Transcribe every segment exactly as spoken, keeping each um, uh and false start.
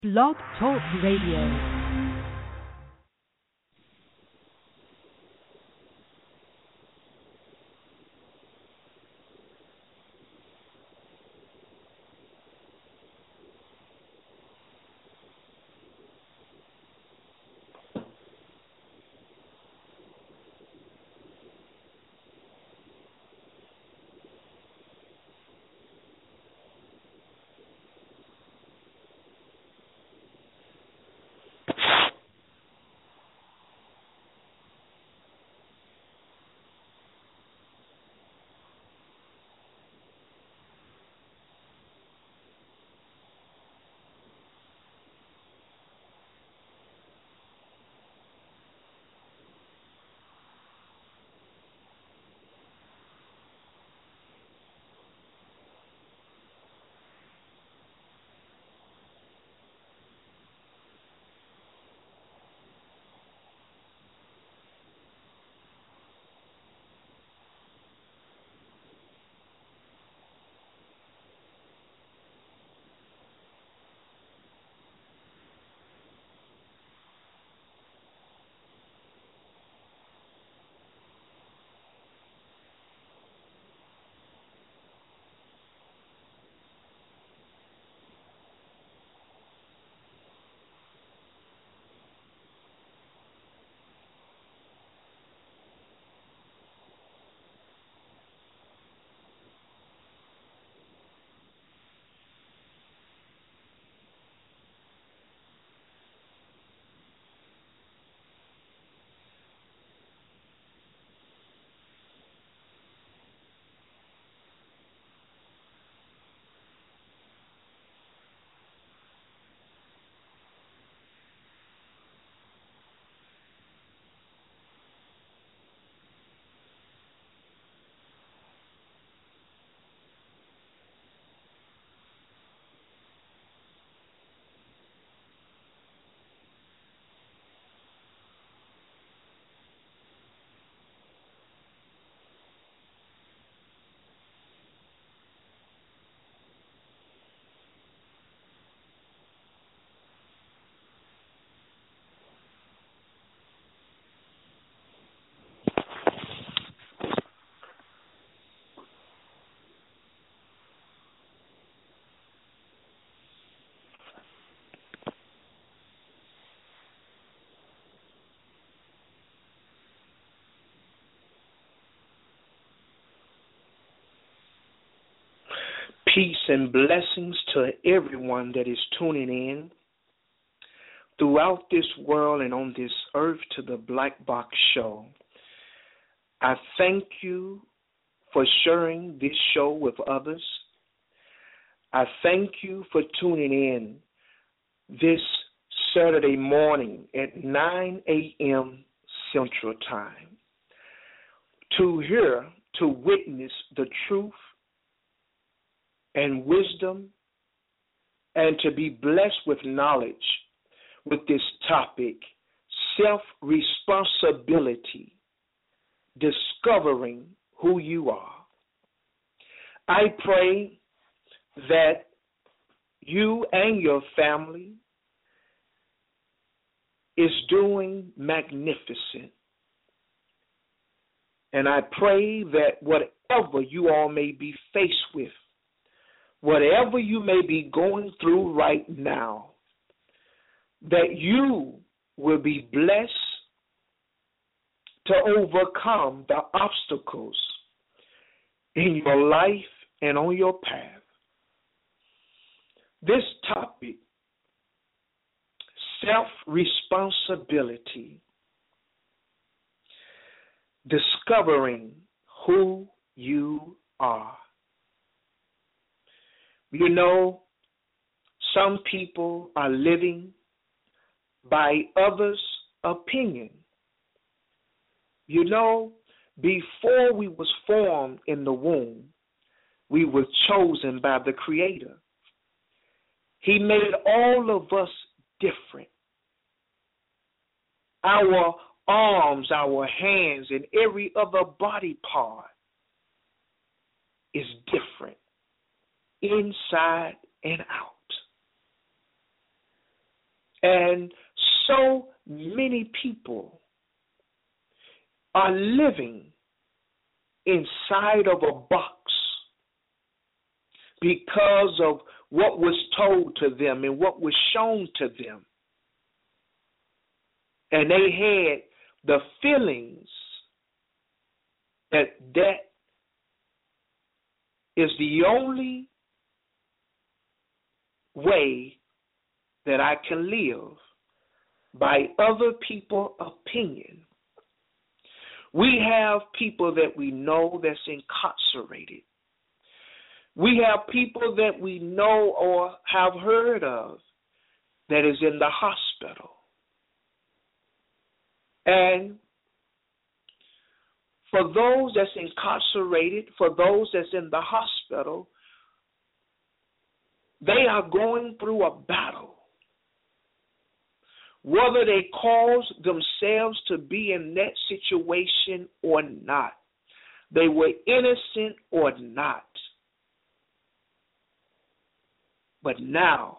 Blog Talk Radio. Peace and blessings to everyone that is tuning in throughout this world and on this earth to the Black Box Show. I thank you for sharing this show with others. I thank you for tuning in this Saturday morning at nine a.m. Central Time to hear, to witness the truth and wisdom, and to be blessed with knowledge with this topic, self-responsibility, discovering who you are. I pray that you and your family is doing magnificent. And I pray that whatever you all may be faced with, whatever you may be going through right now, that you will be blessed to overcome the obstacles in your life and on your path. This topic, self-responsibility, discovering who you are. You know, some people are living by others' opinion. You know, before we was formed in the womb, we were chosen by the Creator. He made all of us different. Our arms, our hands, and every other body part is different, inside and out. And so many people are living inside of a box because of what was told to them and what was shown to them. And they had the feelings that that is the only way that I can live, by other people's opinion. We have people that we know that's incarcerated. We have people that we know or have heard of that is in the hospital. And for those that's incarcerated, for those that's in the hospital, they are going through a battle. Whether they cause themselves to be in that situation or not, they were innocent or not. But now,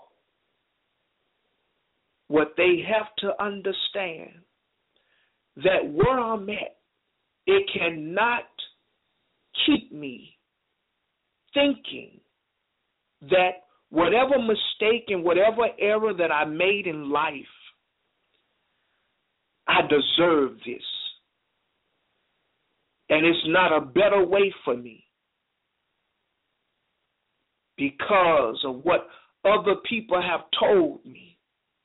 what they have to understand, that where I'm at, it cannot keep me thinking that whatever mistake and whatever error that I made in life, I deserve this. And it's not a better way for me because of what other people have told me.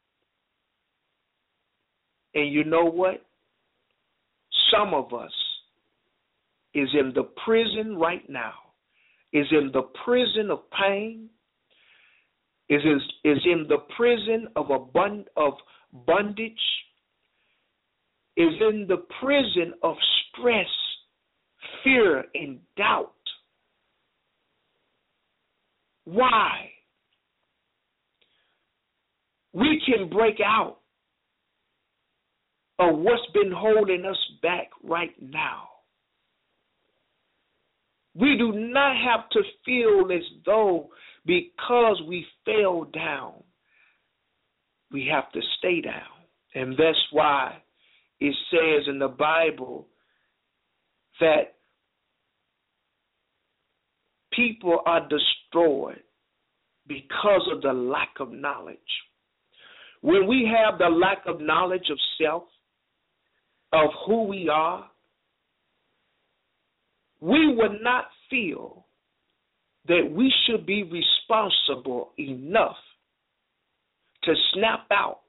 And you know what? Some of us is in the prison right now, is in the prison of pain, is, is, is in the prison of, a bond, of bondage, is in the prison of stress, fear, and doubt. Why? We can break out of what's been holding us back right now. We do not have to feel as though because we fell down, we have to stay down. And that's why it says in the Bible that people are destroyed because of the lack of knowledge. When we have the lack of knowledge of self, of who we are, we would not feel that we should be responsible enough to snap out,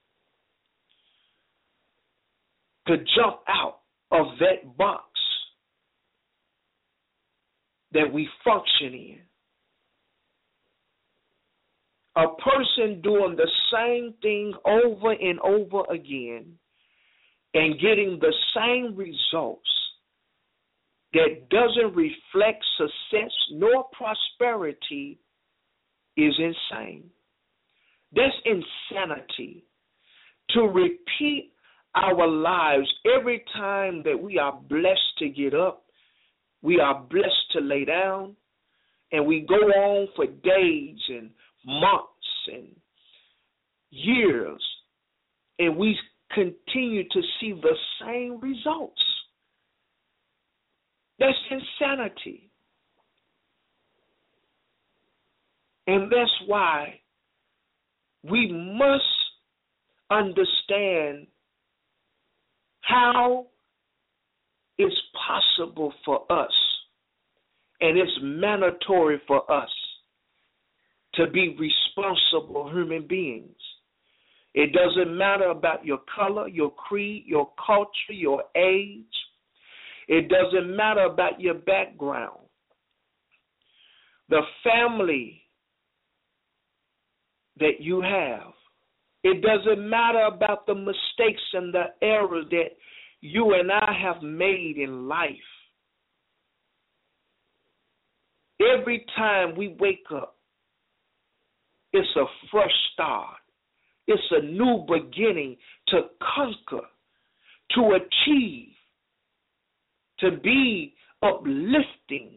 to jump out of that box that we function in. A person doing the same thing over and over again and getting the same results that doesn't reflect success nor prosperity is insane. That's insanity. To repeat our lives every time that we are blessed to get up, we are blessed to lay down, and we go on for days and months and years, and we continue to see the same results. That's insanity. And that's why we must understand how it's possible for us, and it's mandatory for us to be responsible human beings. It doesn't matter about your color, your creed, your culture, your age. It doesn't matter about your background. The family that you have. It doesn't matter about the mistakes and the errors that you and I have made in life. Every time we wake up, it's a fresh start. It's a new beginning to conquer, to achieve, to be uplifting,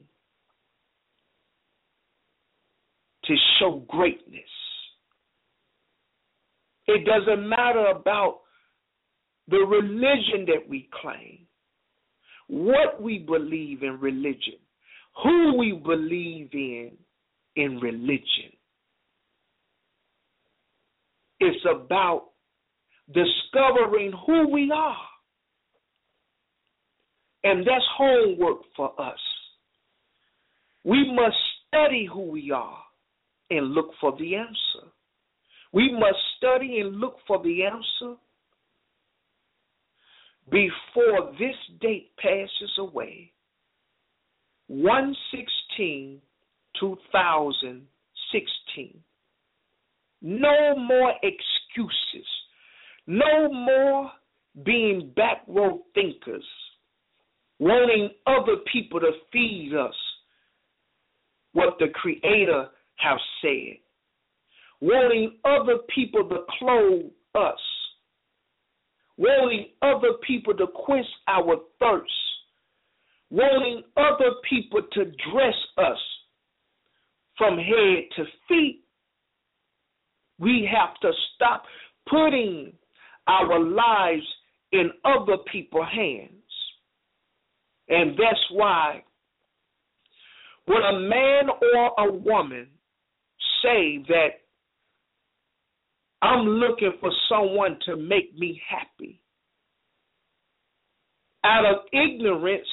to show greatness. It doesn't matter about the religion that we claim, what we believe in religion, who we believe in in religion. It's about discovering who we are. And that's homework for us. We must study who we are and look for the answer. We must study and look for the answer before this date passes away. one sixteen two thousand sixteen. No more excuses. No more being back row thinkers, wanting other people to feed us what the Creator have said, wanting other people to clothe us, wanting other people to quench our thirst, wanting other people to dress us from head to feet. We have to stop putting our lives in other people's hands. And that's why when a man or a woman say that I'm looking for someone to make me happy, out of ignorance,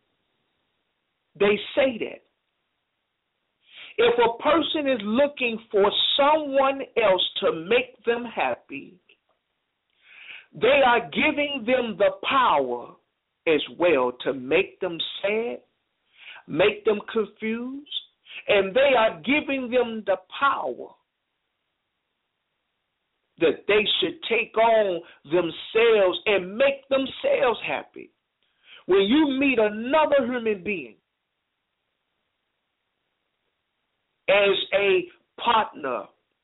they say that. If a person is looking for someone else to make them happy, they are giving them the power as well to make them sad, make them confused, and they are giving them the power that they should take on themselves and make themselves happy. When you meet another human being as a partner,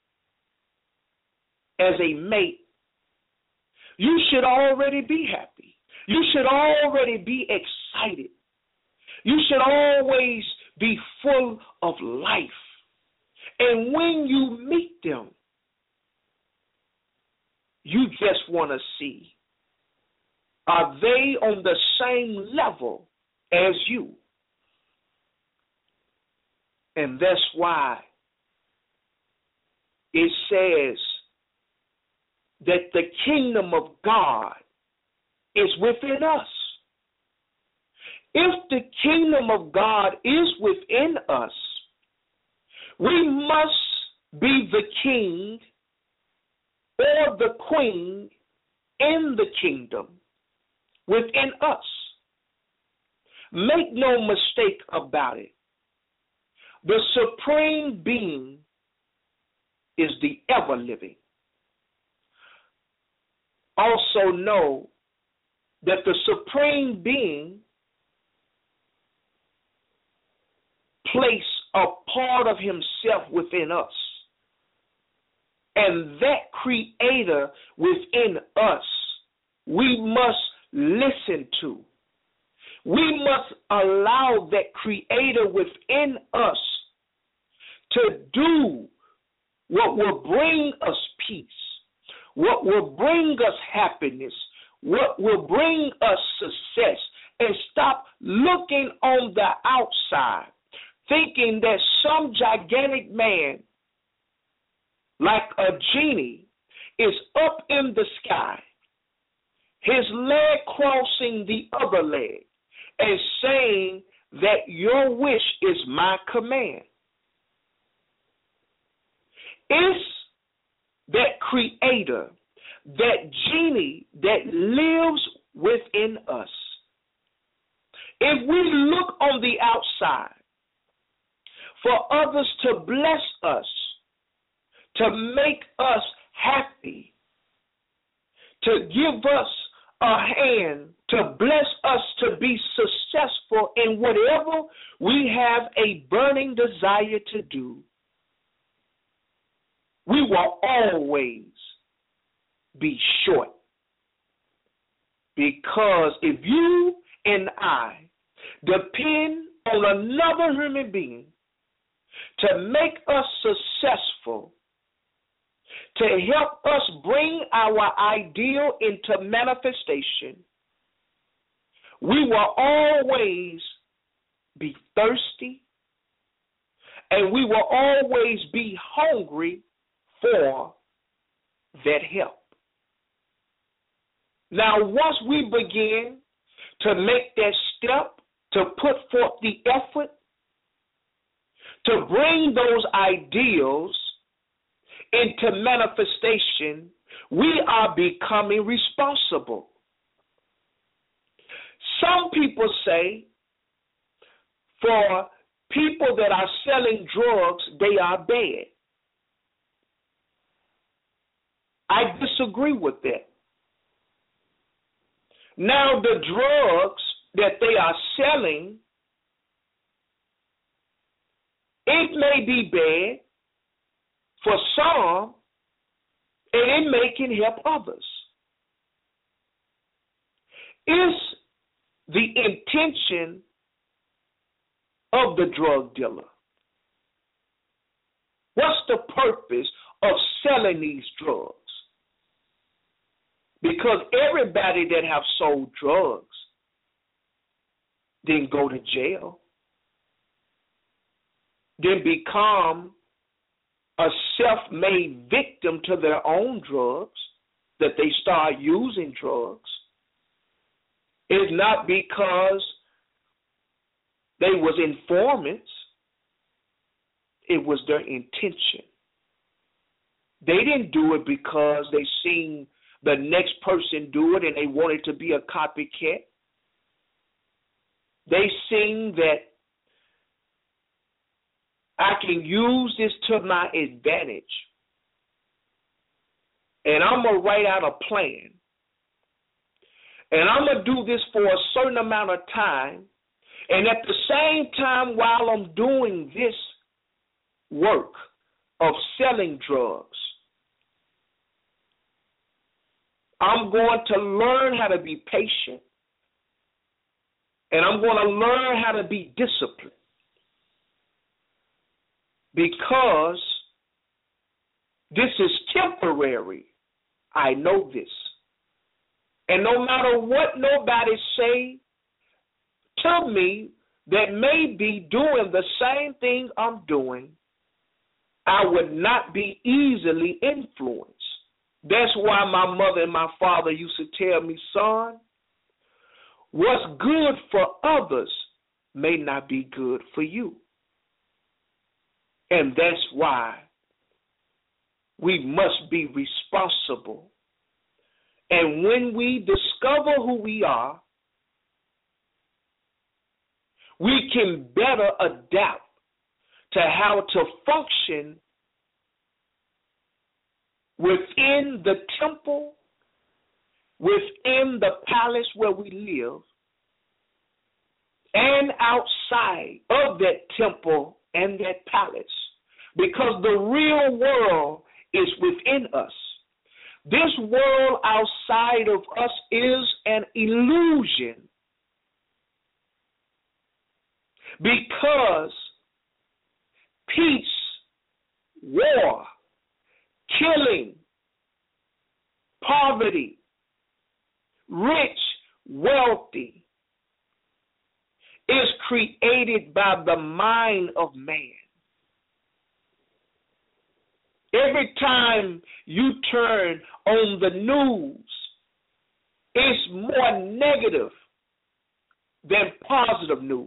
as a mate, you should already be happy. You should already be excited. You should always be full of life. And when you meet them, you just want to see, are they on the same level as you? And that's why it says that the kingdom of God is within us. If the kingdom of God is within us, we must be the king or the queen in the kingdom within us. Make no mistake about it. The supreme being is the ever-living. Also know that the supreme being placed a part of himself within us. And that creator within us, we must listen to. We must allow that creator within us to do what will bring us peace, what will bring us happiness, what will bring us success, and stop looking on the outside, thinking that some gigantic man, like a genie, is up in the sky, his leg crossing the other leg, and saying that your wish is my command. It's that creator, that genie that lives within us. If we look on the outside for others to bless us, to make us happy, to give us a hand, to bless us to be successful in whatever we have a burning desire to do, we will always be short. Because if you and I depend on another human being to make us successful, to help us bring our ideal into manifestation, we will always be thirsty and we will always be hungry for that help. Now, once we begin to make that step, to put forth the effort, to bring those ideals into manifestation, we are becoming responsible. Some people say for people that are selling drugs, they are bad. I disagree with that. Now, the drugs that they are selling, it may be bad for some, and it may can help others. Is the intention of the drug dealer? What's the purpose of selling these drugs? Because everybody that have sold drugs didn't go to jail, didn't become a self-made victim to their own drugs, that they start using drugs. It's not because they was informants. It was their intention. They didn't do it because they seen the next person do it and they wanted to be a copycat. They seen that I can use this to my advantage, and I'm going to write out a plan, and I'm going to do this for a certain amount of time, and at the same time while I'm doing this work of selling drugs, I'm going to learn how to be patient, and I'm going to learn how to be disciplined, because this is temporary. I know this. And no matter what nobody say to me that may be doing the same thing I'm doing, I would not be easily influenced. That's why my mother and my father used to tell me, son, what's good for others may not be good for you. And that's why we must be responsible. And when we discover who we are, we can better adapt to how to function within the temple, within the palace where we live, and outside of that temple and that palace, because the real world is within us. This world outside of us is an illusion, because peace, war, killing, poverty, rich, wealthy, is created by the mind of man. Every time you turn on the news, it's more negative than positive news.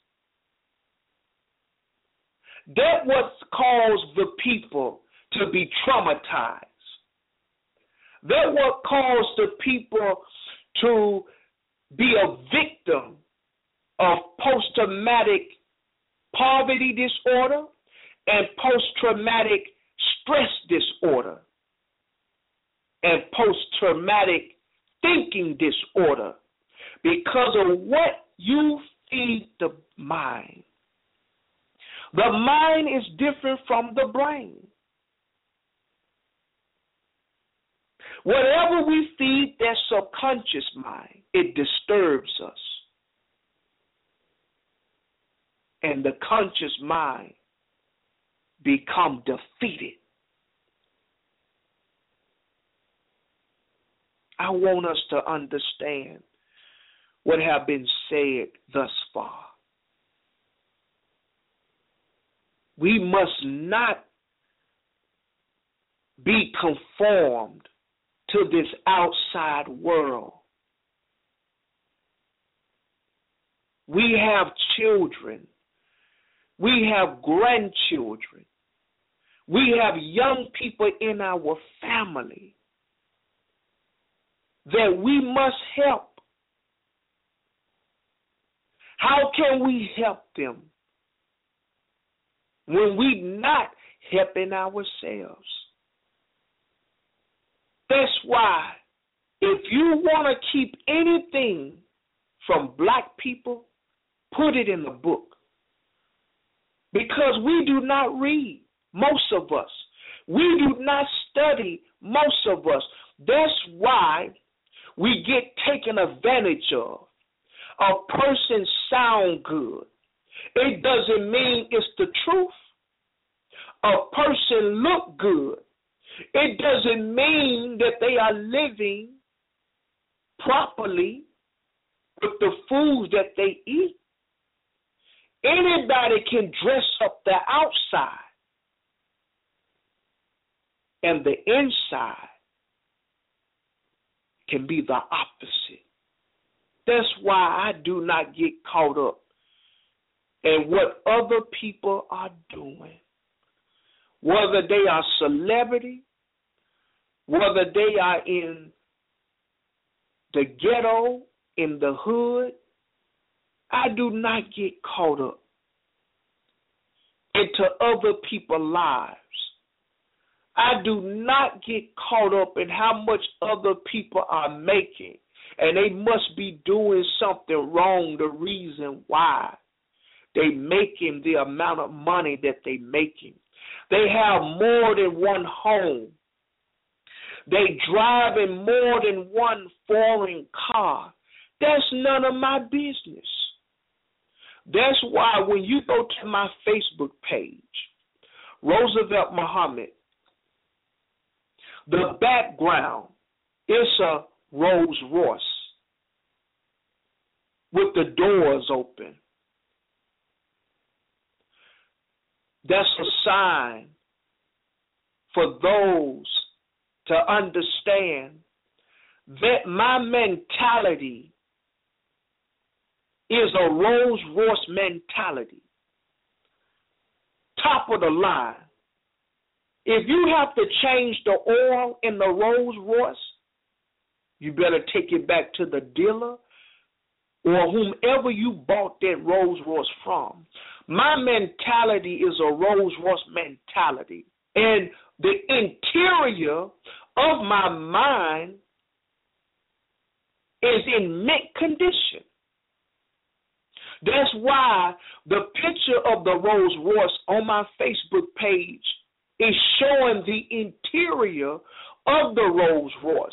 That what caused the people to be traumatized. That what caused the people to be a victim of post-traumatic poverty disorder and post-traumatic stress disorder and post-traumatic thinking disorder, because of what you feed the mind. The mind is different from the brain. Whatever we feed that subconscious mind, it disturbs us. And the conscious mind become defeated. I want us to understand what have been said thus far. We must not be conformed to this outside world. We have children. We have grandchildren. We have young people in our family that we must help. How can we help them when we're not helping ourselves? That's why if you want to keep anything from black people, put it in the book. Because we do not read, most of us. We do not study, most of us. That's why we get taken advantage of. A person sound good. It doesn't mean it's the truth. A person look good. It doesn't mean that they are living properly with the foods that they eat. Anybody can dress up the outside, and the inside can be the opposite. That's why I do not get caught up in what other people are doing, whether they are celebrity, whether they are in the ghetto, in the hood. I do not get caught up into other people's lives. I do not get caught up in how much other people are making, and they must be doing something wrong, the reason why they making the amount of money that they making. They have more than one home. They driving more than one foreign car. That's none of my business. That's why when you go to my Facebook page, Roosevelt Muhammad, the background is a Rolls Royce with the doors open. That's a sign for those to understand that my mentality is a Rolls Royce mentality. Top of the line. If you have to change the oil in the Rolls Royce, you better take it back to the dealer or whomever you bought that Rolls Royce from. My mentality is a Rolls Royce mentality. And the interior of my mind is in mint condition. That's why the picture of the Rolls Royce on my Facebook page is showing the interior of the Rolls Royce.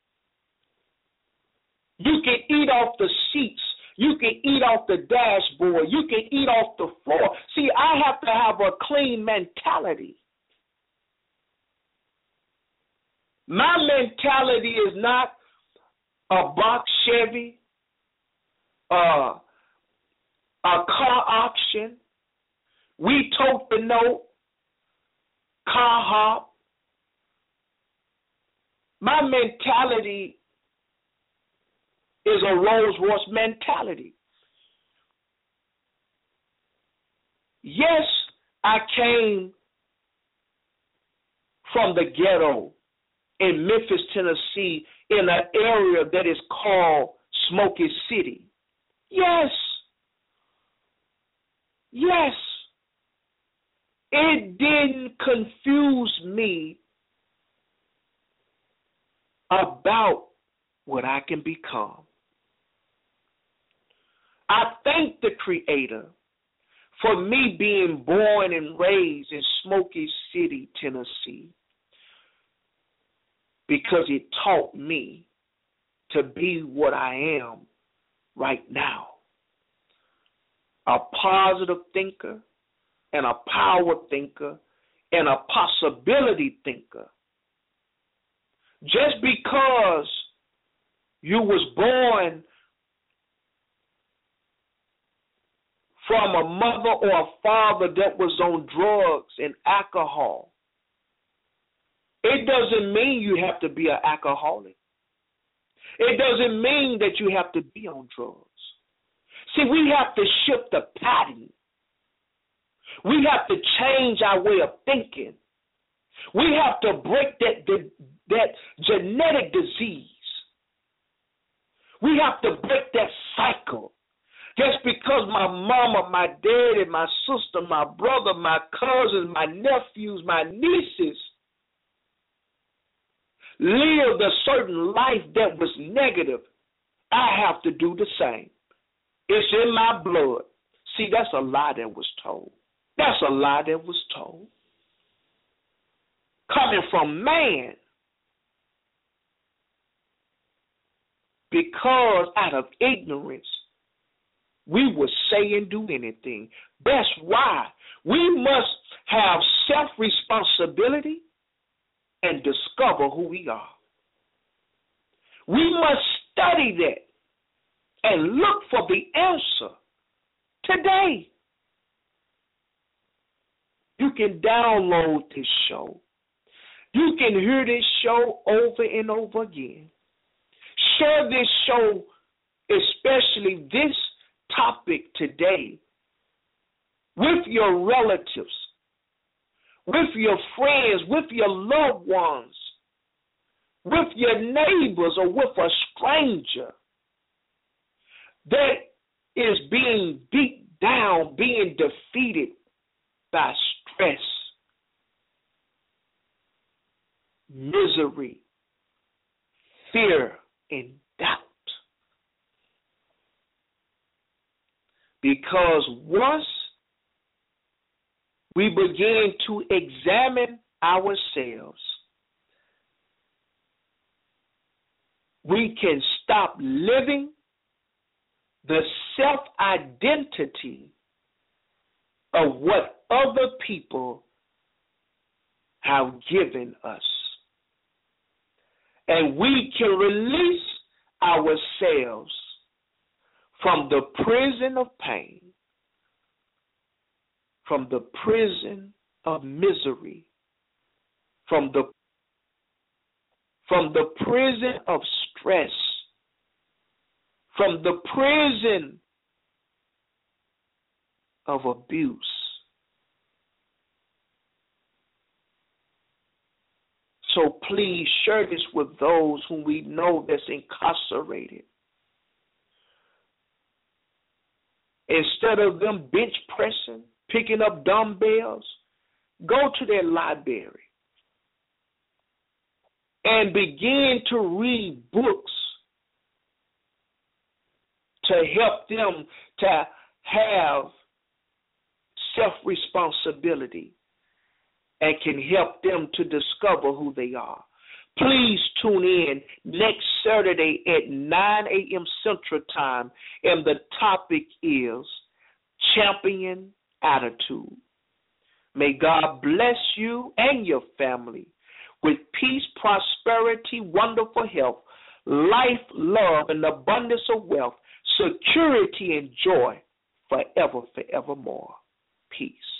You can eat off the seats. You can eat off the dashboard. You can eat off the floor. See, I have to have a clean mentality. My mentality is not a box Chevy, uh, a car auction. We tote the note, car hop. My mentality is a Rolls Royce mentality. Yes, I came from the ghetto in Memphis, Tennessee, in an area that is called Smoky City. Yes. Yes. It didn't confuse me about what I can become. I thank the Creator for me being born and raised in Smoky City, Tennessee, because it taught me to be what I am right now. A positive thinker and a power thinker and a possibility thinker. Just because You was born from a mother or a father that was on drugs and alcohol. It doesn't mean you have to be an alcoholic. It doesn't mean that you have to be on drugs. See, we have to shift the pattern. We have to change our way of thinking. We have to break that, that, that genetic disease. We have to break that cycle. Just because my mama, my daddy, my sister, my brother, my cousins, my nephews, my nieces lived a certain life that was negative, I have to do the same. It's in my blood. See, that's a lie that was told. That's a lie that was told. Coming from man. Because out of ignorance, we will say and do anything. That's why we must have self-responsibility and discover who we are. We must study that and look for the answer today. You can download this show. You can hear this show over and over again. Share this show, especially this topic today, with your relatives, with your friends, with your loved ones, with your neighbors, or with a stranger that is being beat down, being defeated by stress, misery, fear, and doubt. Because once we begin to examine ourselves, we can stop living the self-identity of what other people have given us. And we can release ourselves from the prison of pain, from the prison of misery, from the from the prison of stress, from the prison of abuse. So please share this with those whom we know that's incarcerated. Instead of them bench pressing, picking up dumbbells, go to their library and begin to read books to help them to have self-responsibility and can help them to discover who they are. Please tune in next Saturday at nine a.m. Central Time, and the topic is Champion Attitude. May God bless you and your family with peace, prosperity, wonderful health, life, love, and abundance of wealth, security, and joy forever, forevermore. Peace.